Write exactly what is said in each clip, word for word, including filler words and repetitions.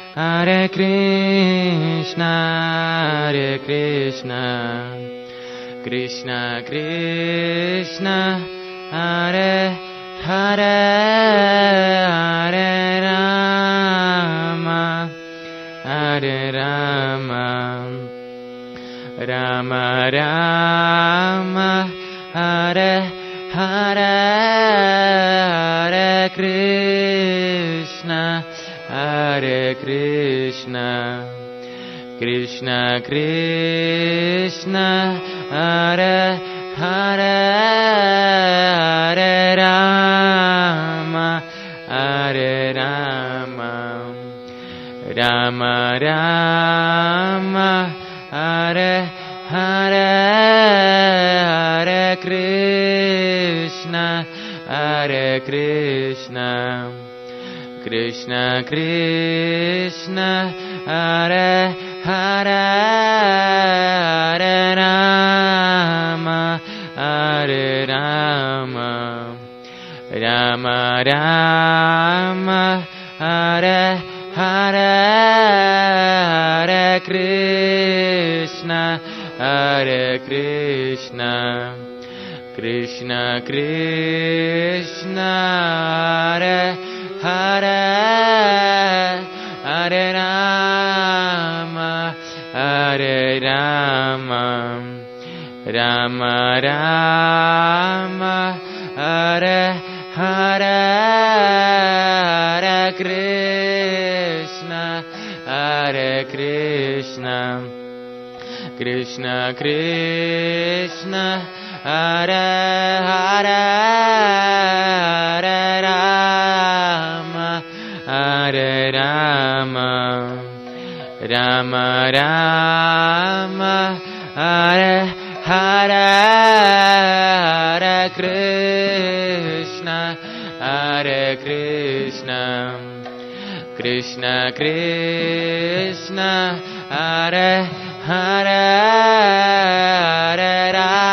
Hare Krishna, Hare Krishna, Krishna Krishna, Hare Hare, Hare Rama, Hare Rama, Rama Rama, Hare Hare, Hare Krishna, Hare Krishna, Krishna Krishna, Hare Hare, Hare Rama, Hare Rama, Rama Rama, Hare Hare, Hare Krishna, Hare Krishna, Krishna Krishna, Hare Hare, Hare Rama, Hare Rama, Rama Rama, Hare Hare, Hare Krishna, Hare Krishna, Krishna Krishna, Hare Hare, Hare Rama, Hare Rama, Rama Rama, Hare Hare, Hare Krishna, Hare Krishna, Krishna Krishna, Hare Hare, Hare Rama, Hare Rama, Rama Rama, Hare Hare, Hare Krishna, Hare Krishna, Krishna Krishna, Hare Hare, Hare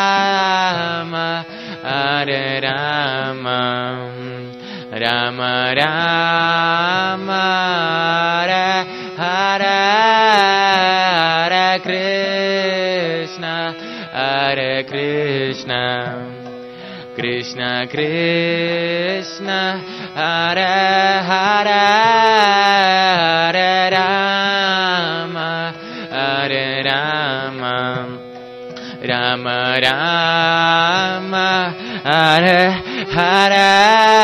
Rama, Hare Rama, Rama Rama, Hare Hare, Hare Krishna, Hare Krishna, Krishna Krishna, Hare Hare, Hare Rama, Hare Rama, Rama Rama, Hare Hare,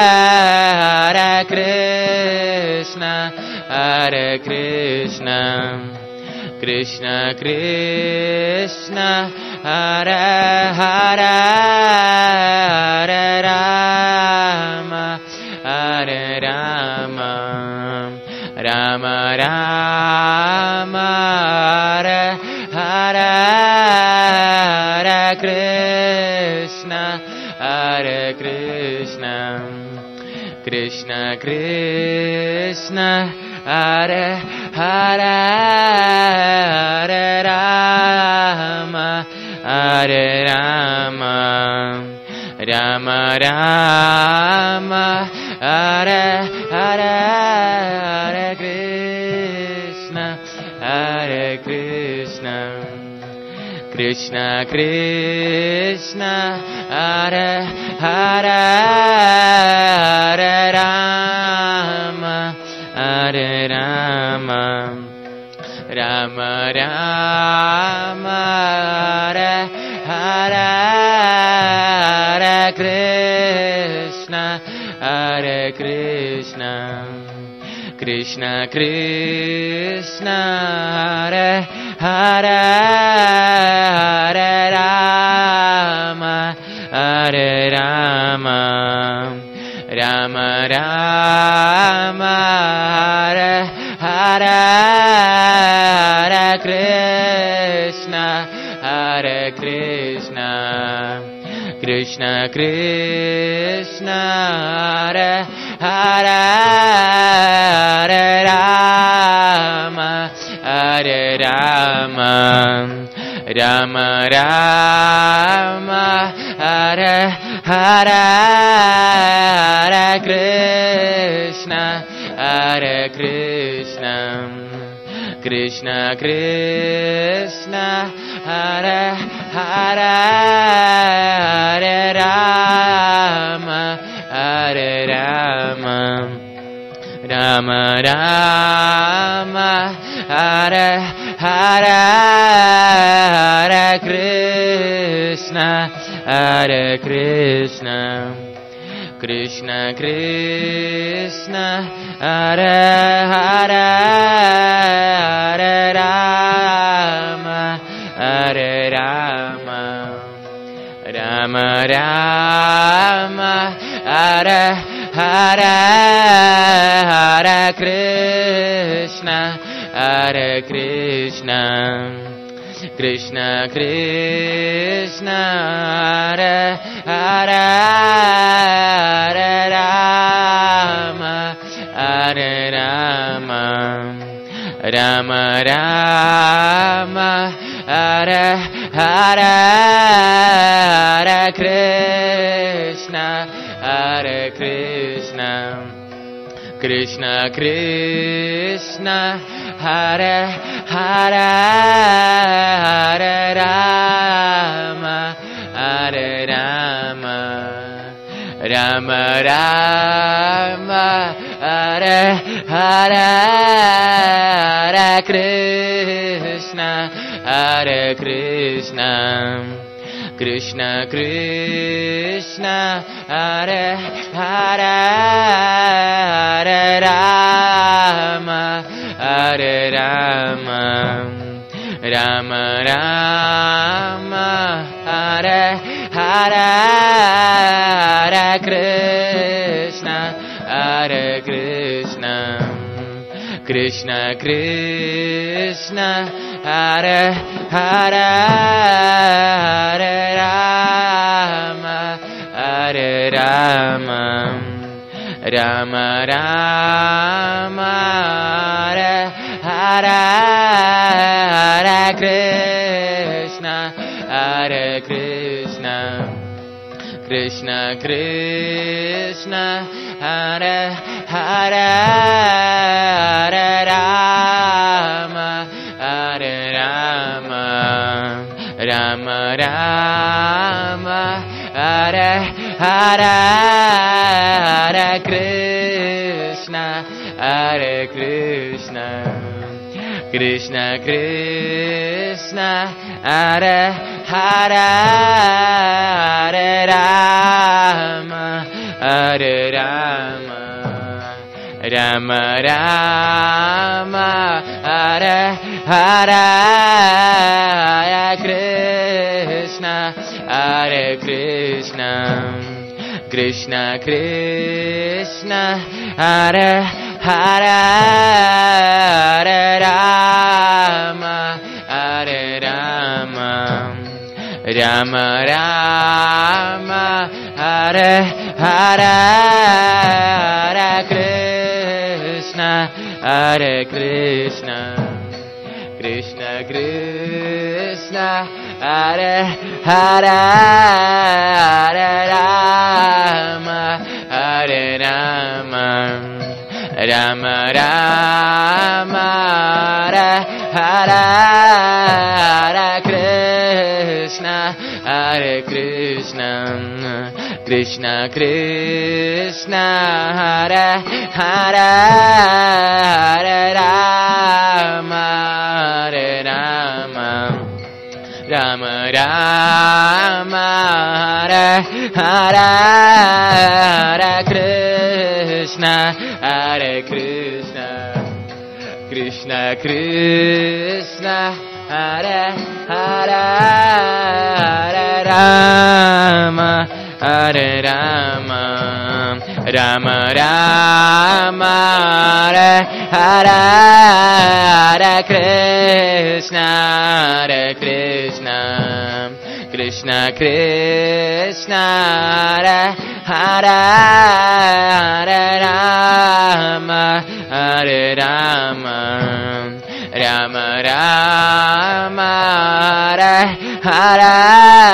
Hare Krishna, Hare Krishna, Krishna Krishna, Hare Hare, Hare Rama, Hare Rama, Rama Rama, Hare Hare, Hare Krishna, Hare Krishna, Krishna Krishna, Hare Hare, Hare Rama, Hare Rama, Rama Rama, Hare Hare, Hare Krishna, Hare Krishna, Krishna Krishna, Hare Hare, Hare Rama, Hare Rama, Rama Rama, Hare Hare, Hare Krishna, Hare Krishna, Krishna Krishna, Hare Hare, Hare Rama, Hare Rama, Rama Rama, Hare Hare, Hare Krishna, Hare Krishna, Krishna Krishna, Hare Hare, Hare Rama, Hare Rama, Rama Rama, Hare Hare, Hare Krishna, Krishna, Hare Krishna, Krishna Krishna, Hare Hare, Hare Rama, Hare Rama, Rama Rama, Hare Hare, Hare Krishna, Hare Krishna, Krishna Krishna, Hare Hare, Hare Rama, Hare Rama, Rama Rama, Hare Hare, Hare Krishna, Hare Krishna, Krishna Krishna, Hare Hare, Hare Rama, Hare Rama, Rama Rama, Hare Hare, Hare Krishna, Hare Krishna, Krishna Krishna, Hare Hare, Hare Rama, Hare Rama, Rama Rama, Hare Hare, Hare Krishna, Hare Krishna, Krishna Krishna, Hare Hare, Hare Rama, Hare Rama, Rama Rama, Hare Hare, Hare Krishna, Hare Krishna, Krishna Krishna, Hare Hare, Hare Rama, Hare Rama, Rama Rama, Hare Hare, Hare Krishna, Hare Krishna, Krishna Krishna, Hare Hare, Hare Rama, Hare Rama, Rama Rama, Hare Hare, Hare Krishna, Hare Krishna, Krishna Krishna, Hare Hare, Hare Rama, Hare Rama, Rama Rama, Hare Hare, Hare Krishna, Hare Krishna, Krishna Krishna, Hare Hare, Hare Rama, Hare Rama, Rama Rama, Hare Hare, Hare Krishna, Hare Krishna, Krishna Krishna, Hare Hare, Hare Rama, Hare Rama, Rama Rama, Hare Hare, Hare Krishna, Hare Krishna, Krishna Krishna, Hare Hare, Hare Rama, Hare Rama, Rama Rama, Hare Hare, Hare Krishna, Hare Krishna, Krishna Krishna, Hare Hare, Hare Rama, Hare Rama, Rama Rama, Hare Hare, Hare Krishna, Hare Krishna, Krishna Krishna, Hare Hare, Hare Rama, Hare Rama, Rama Rama, Hare Hare,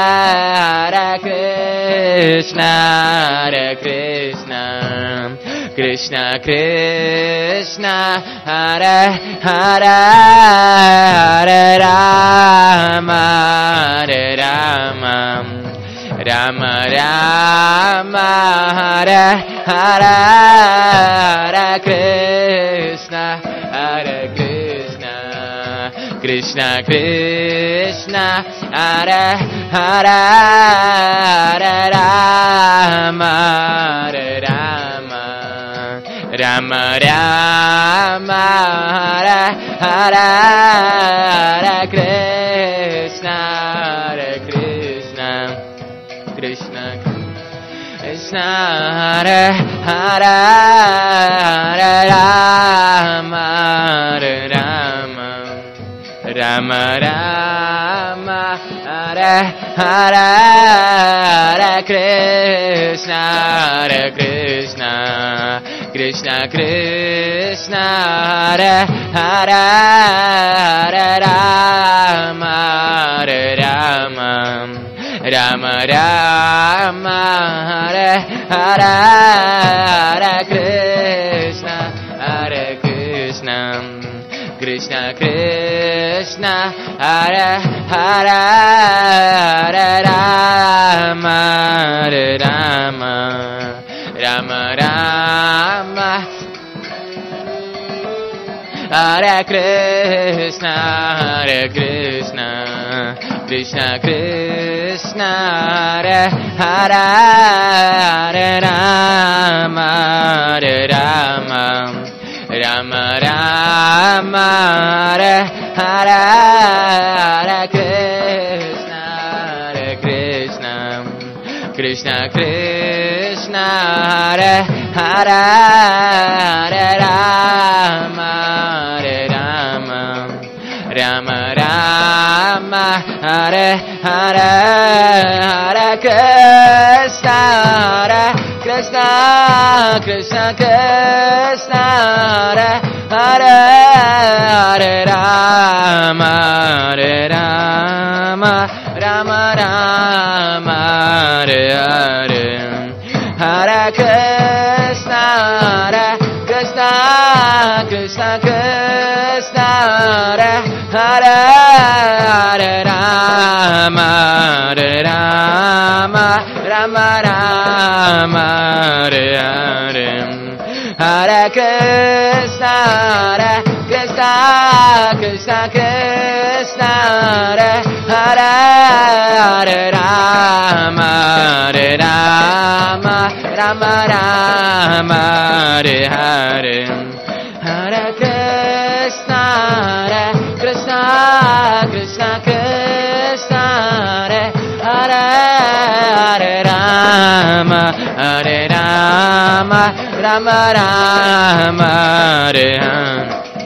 Hare Krishna, Hare Krishna, Krishna Krishna Hare Hare Hare Rama Hare Rama Rama Rama Hare Hare Hare Krishna Hare Krishna Krishna Krishna Hare Hare Hare Rama Hare Rama Rama Rama Hare Hare Hare Krishna Hare Krishna Krishna Krishna Hare Hare Hare Rama Hare Rama Rama Rama Hare Hare Hare Krishna Hare Krishna Krishna Krishna Hare Hare Hare Rama Hare Rama Rama Rama Hare Hare Hare Krishna Hare Krishna Krishna Krishna Hare Hare Hare Rama Hare Rama Rama Rama Hare Krishna Hare Krishna Krishna Krishna Hare Hare Hare Rama Hare Rama Rama Rama Hare Hare Hare Krishna Hare Krishna Krishna Krishna Hare Hare Hare Rama Hare Rama Rama Rama Hare Hare Hare Krishna Hare Krishna Krishna Krishna Hare Hare Hare Rama Hare Rama Rama Rama Hare Hare Hare Krishna Hare Krishna Krishna Krishna Hare Hare Hare Rama Hare Rama Rama Rama Hare Hare Hare Krishna Hare Krishna Krishna Krishna Hare Hare Hare Rama Hare Rama Rama Rama Hare Hare Hare Krishna Hare Krishna Krishna Krishna Hare Hare Hare Rama Hare Rama Rama Rama Hare Hare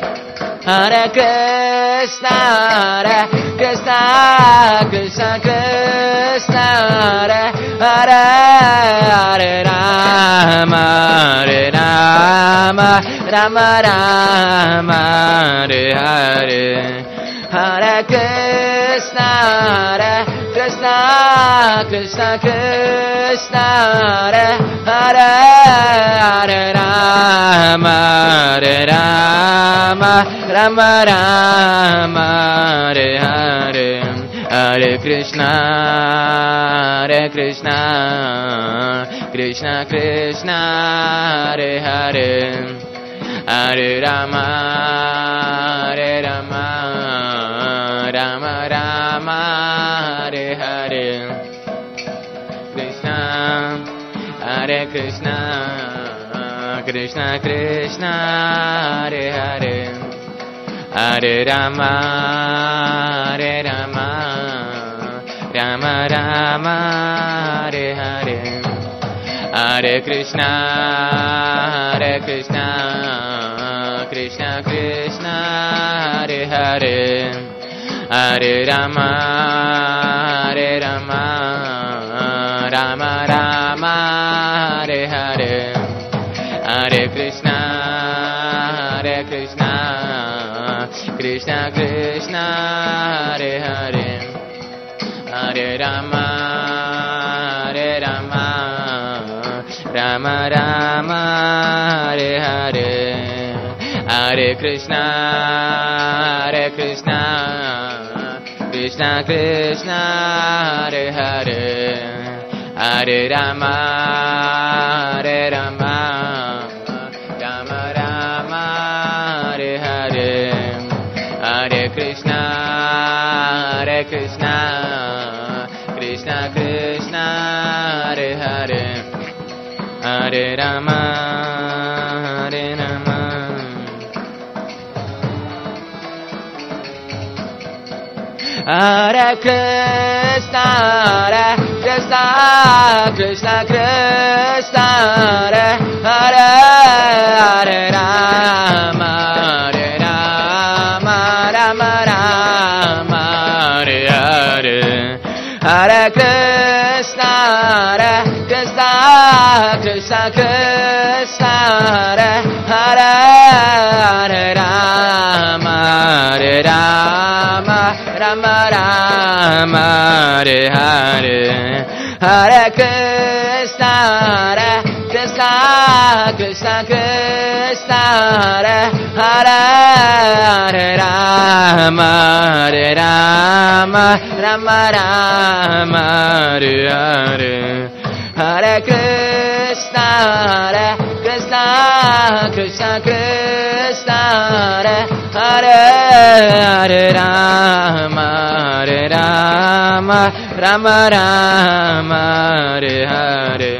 Hare Krishna Hare Krishna Krishna Krishna Hare Hare Hare Rama Hare Rama Rama Rama Hare Hare Hare Krishna Hare Krishna Krishna Krishna Hare Hare Hare Rama Hare Rama Rama Rama Hare Hare Hare Krishna Hare Krishna Krishna Krishna Hare Hare Hare Rama Hare Rama Rama Rama Hare Hare Krishna Hare Krishna Krishna Krishna Hare Hare Hare Rama Hare Rama Rama Rama Hare Hare Hare Krishna Hare Krishna Krishna Krishna Hare Hare Hare Rama Hare Rama Rama Rama Hare Hare Hare Krishna Hare Krishna Krishna Krishna Hare Hare Hare Rama Hare Rama Rama Rama Rama, Hare Hare, Hare Krishna, Hare Krishna, Krishna Krishna, Hare Hare, Hare Rama, Hare Rama, Rama Rama, Hare Hare, Hare Krishna, Hare Krishna, Krishna Krishna, Hare Hare, Hare Rama, Hare Rama. Hare Krishna, Hare Krishna, Krishna Krishna, Hare Hare, Hare Rama, Hare Rama, Rama Rama, Hare Hare, Hare Krishna, Hare Krishna, Krishna Krishna, Hare Hare, Hare Rama, Hare Rama, Rama Rama, Hare Hare, Hare Krishna, Hare Krishna, Krishna Krishna, Hare Hare, Hare Rama, Hare Rama, Rama Rama, Hare Hare, Hare Krishna, Hare Krishna, Krishna Krishna, Hare Hare, Hare Rama, Hare Rama, Rama Rama, Hare Hare.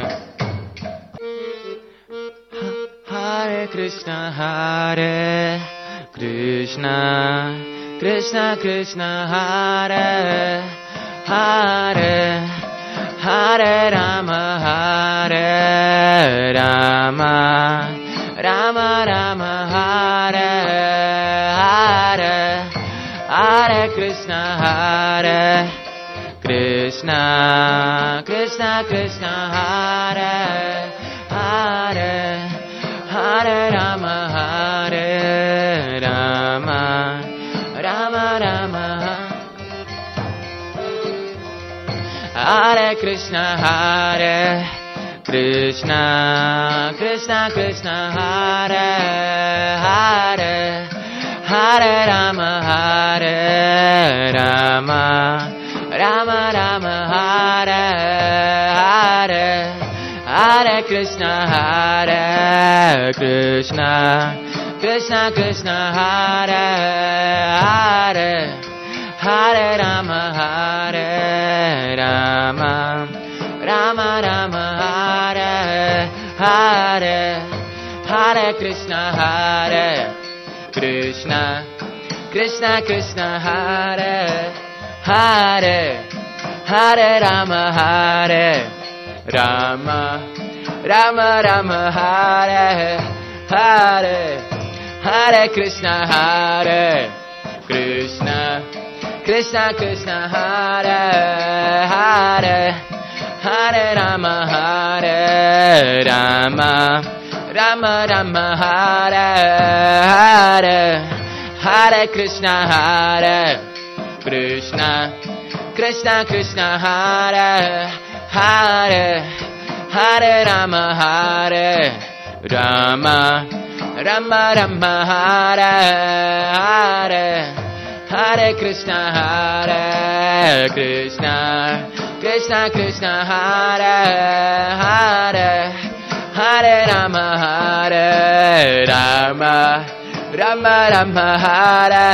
Hare Krishna, Hare Krishna, Krishna Krishna, Hare Hare, Hare Rama, Hare Rama, Rama Rama, Hare Hare, Hare Krishna, Hare Krishna, Krishna Krishna, Hare Hare, Hare Rama, Hare Rama, Rama Rama, Hare Krishna, Hare Krishna, Krishna Krishna, Hare Hare, Hare Rama, Hare Rama, Rama Rama, Hare Hare, Hare Krishna, Hare Krishna, Krishna Krishna, Hare Hare, Hare Rama, Hare Rama, Rama Rama, Hare Hare, Hare Krishna, Hare Krishna, Krishna Krishna, Hare Hare, Hare Rama, Hare Rama, Rama Rama, Hare Hare, Hare Krishna, Hare Krishna, Krishna Krishna, Hare Hare, Hare Rama, Hare Rama, Rama Rama, Hare Hare, Hare Krishna, Hare Krishna, Krishna Krishna, Hare Hare, Hare Rama, Hare Rama, Rama Rama, Hare Hare, Hare Krishna, Hare Krishna, Krishna Krishna, Hare Hare, Hare Rama, Hare Rama, Rama Rama, Hare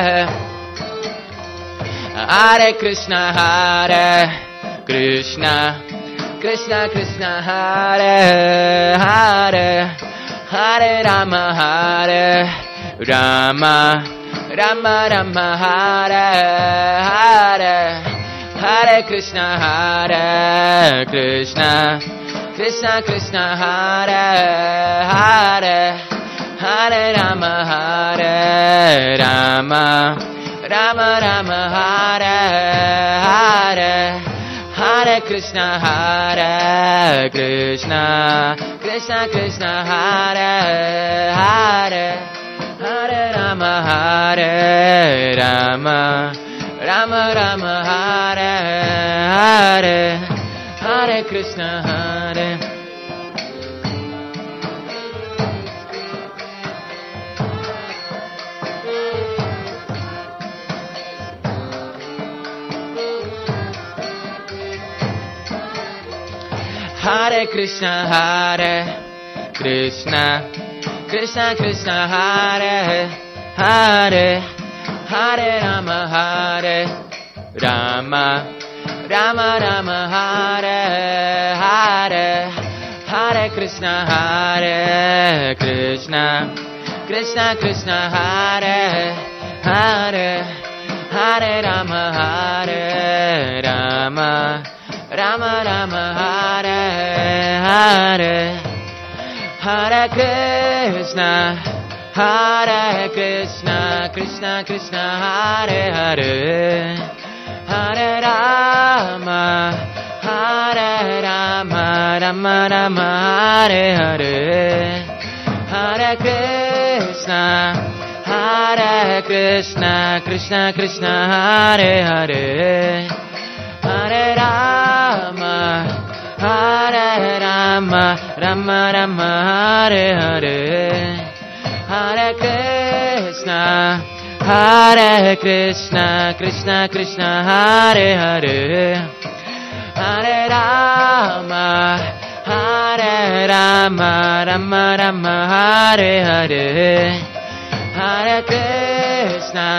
Hare Krishna, Hare Krishna, Krishna Krishna, Hare Hare, Hare Rama, Hare Rama, Rama Rama, Hare Hare, Hare Krishna, Hare Krishna, Krishna Krishna, Hare Hare, Hare Rama, Hare Rama, Rama Rama, Hare Hare, Hare Krishna, Hare Krishna, Krishna Krishna, Hare Hare, Hare Rama, Hare Rama, Rama Rama, Hare Hare, Hare Krishna, Hare Hare Krishna, Hare Krishna, Krishna Krishna, Hare Hare, Hare Rama, Hare Rama, Rama Rama, Hare Hare, Hare Krishna, Hare Krishna, Krishna Krishna, Hare Hare, Hare Rama, Hare Rama, Rama Rama, Hare Hare, Hare Krishna, Hare Krishna, Krishna Krishna, Hare Hare, Hare Rama, Hare Rama, Rama Rama, Hare Hare, Hare Krishna, Hare Krishna, Krishna Krishna, Hare Hare, Hare Rama, Hare Rama, Rama Rama, Hare Hare, Hare Krishna, Hare Krishna, Krishna Krishna, Hare Hare, Hare Rama, Hare Rama, Rama Rama, Hare Hare, Hare Krishna,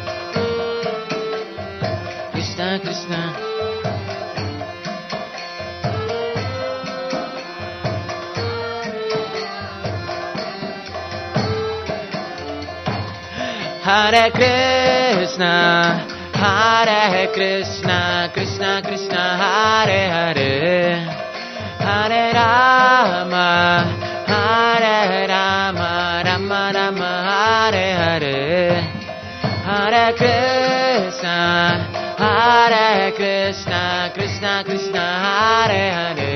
Krishna Krishna, Hare Krishna, Hare Krishna, Krishna Krishna, Hare Hare, Hare Rama, Hare Rama, Rama Rama, Hare Hare, Hare Krishna, Hare Krishna, Krishna Krishna, Hare Hare,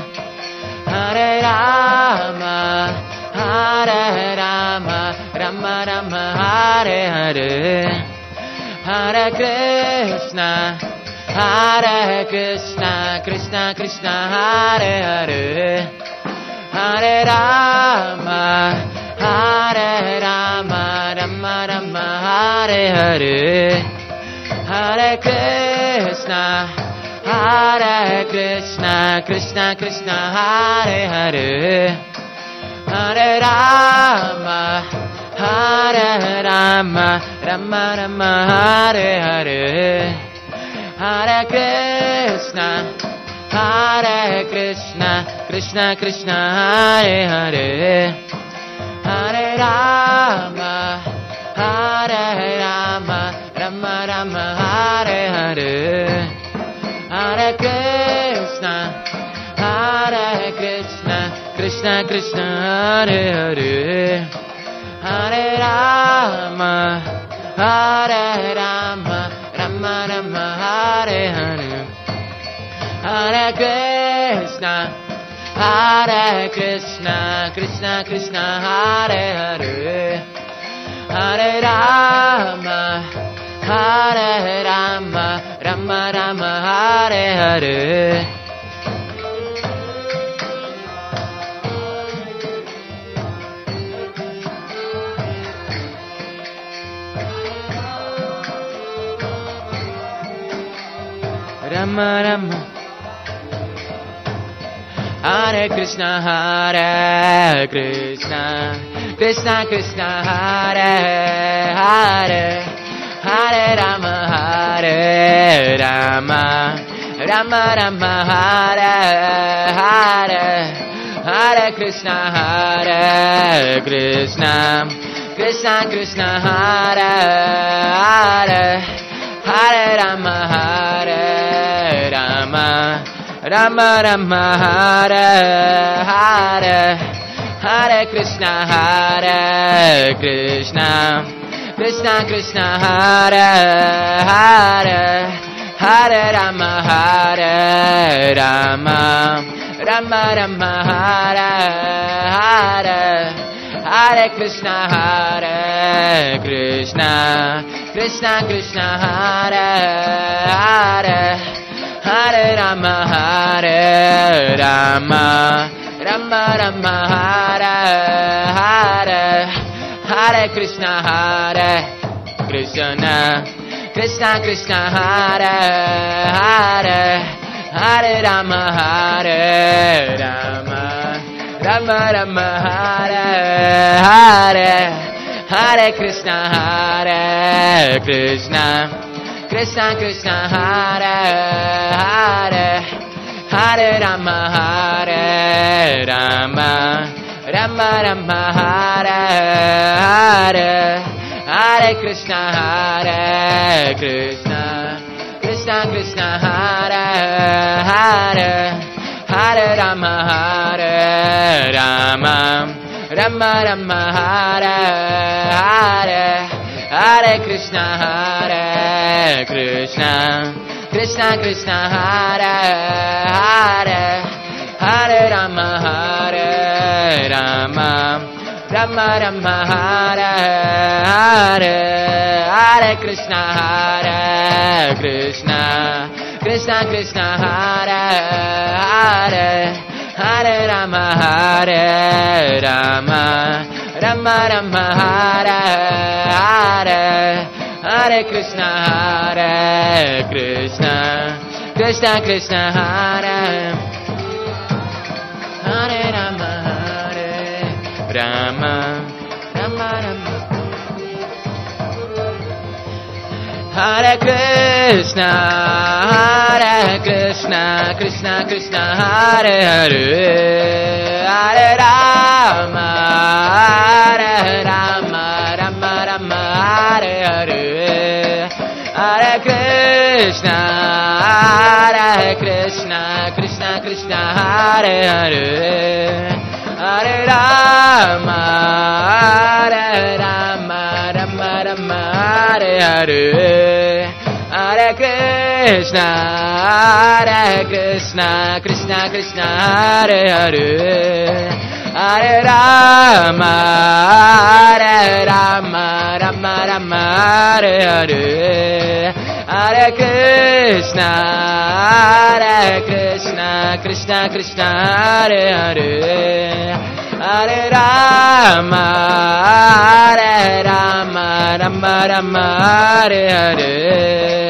Hare Rama, Hare Rama, Rama Rama, Hare Hare, Hare Krishna, Hare Krishna, Krishna Krishna, Hare Hare, Hare Rama, Hare Rama, Rama Rama, Hare Hare, Hare Krishna, Hare Krishna, Krishna Krishna, Hare Hare, Hare Rama, Hare Rama, Rama Rama, Hare Hare, Hare Krishna, Hare Krishna, Krishna Krishna, Hare Hare, Hare Rama, Hare Rama, Rama Rama, Hare Hare, Hare Krishna, Hare Krishna, Krishna Krishna, Hare Hare, Hare Rama, Hare Rama, Rama Rama, Hare Hare, Hare Krishna, Hare Krishna, Krishna Krishna, Hare Hare, Hare Rama, Hare Rama, Rama Rama, Hare Hare, Rama Rama, Hare Krishna, Hare Krishna, Krishna Krishna, Hare Hare, Hare Rama, Hare Rama, Rama Rama, Hare Hare, Hare Krishna, Hare Krishna, Krishna Krishna, Hare Hare, Hare Rama, Hare Rama, Rama Rama, Hare Hare, Hare Krishna, Hare Krishna, Krishna Krishna, Hare Hare, Hare Rama, Hare Rama, Rama Rama, Hare Hare, Hare Krishna, Hare Krishna, Krishna Krishna, Hare Hare, Hare Rama, Hare Rama, Rama Rama, Hare Hare, Hare Krishna, Hare Krishna, Krishna Krishna, Hare Hare, Hare Rama, Hare Rama, Rama Rama, Hare Hare, Hare Krishna, Hare Krishna, Krishna Krishna, Hare Hare, Hare Rama, Hare Rama, Rama Rama, Hare Hare, Hare Krishna, Hare Krishna, Krishna Krishna, Hare Hare, Hare Rama, Hare Rama, Rama Rama, Hare Hare, Hare Krishna, Hare Krishna, Krishna Krishna, Hare Hare, Hare Rama, Hare Rama, Rama Rama, Hare Hare, Hare Krishna, Hare Krishna, Krishna Krishna, Hare Hare, Hare Rama, Hare Rama, Rama Rama, Hare Hare, Hare Krishna, Hare Krishna, Krishna Krishna, Hare Hare Rama, Hare Rama, Rama Rama, Hare Krishna, Hare Krishna, Krishna Krishna, Hare Hare, Hare Rama, Hare Rama, Rama Rama, Hare Hare, Hare Krishna, Hare Krishna, Krishna Krishna, Hare Hare, Hare Rama, Hare Rama, Rama Rama, Hare Hare, Hare Krishna, Hare Krishna, Krishna Krishna, Hare Hare, Hare Rama, Hare Rama, Rama Rama, Hare Hare, Hare Krishna, Hare Krishna, Krishna Krishna, Hare Hare, Hare Rama, Hare Rama, Rama Rama, Hare Hare.